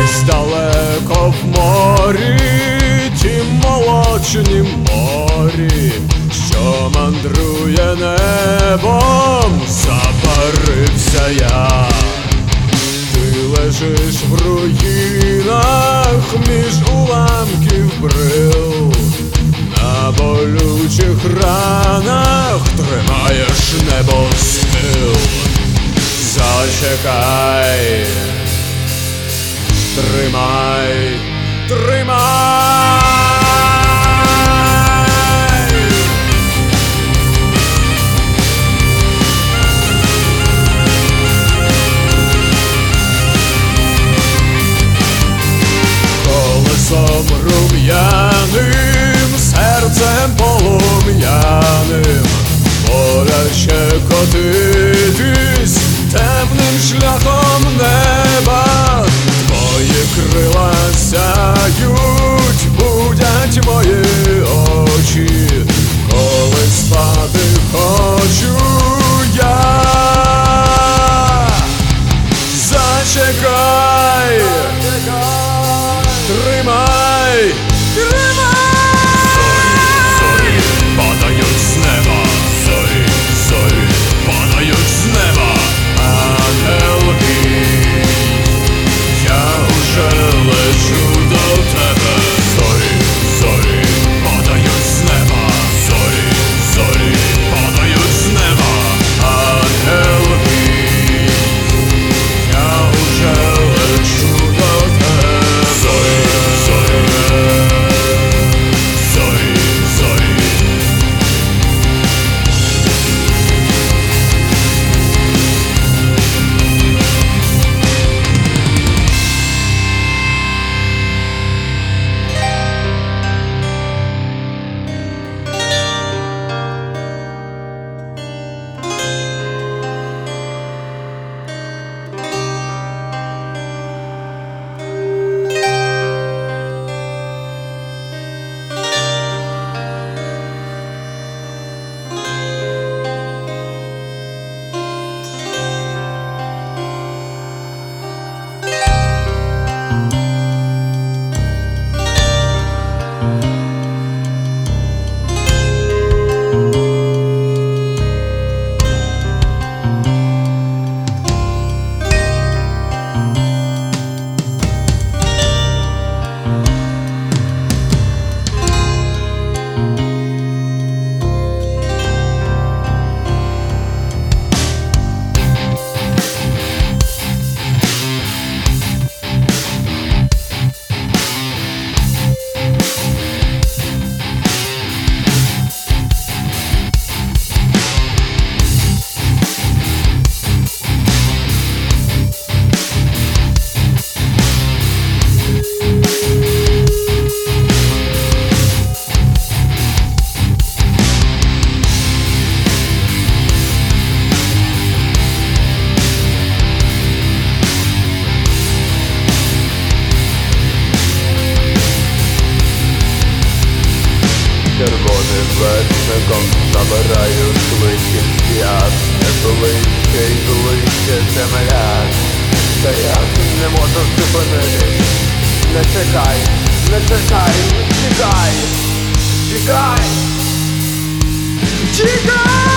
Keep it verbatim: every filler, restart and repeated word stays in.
Десь далеко в морі, тім молочнім морі, що мандрує небом, запарився я. Ти лежиш в руїнах між уламків брил, на болючих ранах тримаєш небосхил. Зачекай, тримай, тримай. Колесом рум'яним, серцем полум'яним, боляче котитись темним шляхом неба. Твої крила сяють, будять мої очі, коли спати хочу я. Зачекай, тримай, тримай! Зорі, зорі падають з неба, зорі, зорі падають з неба. Ангел мій, я уже лечу до тебе. Зорі, зорі падають з неба, зорі, зорі падають з неба. Ангел мій, я уже лечу до тебе. Зорі, зорі, зорі, зорі. Червоним вершником забираю швидкість я, не ближче й ближче земля. Та я не можу зупинитись. Не чекай, не чекай, тікай, тікай, тікай!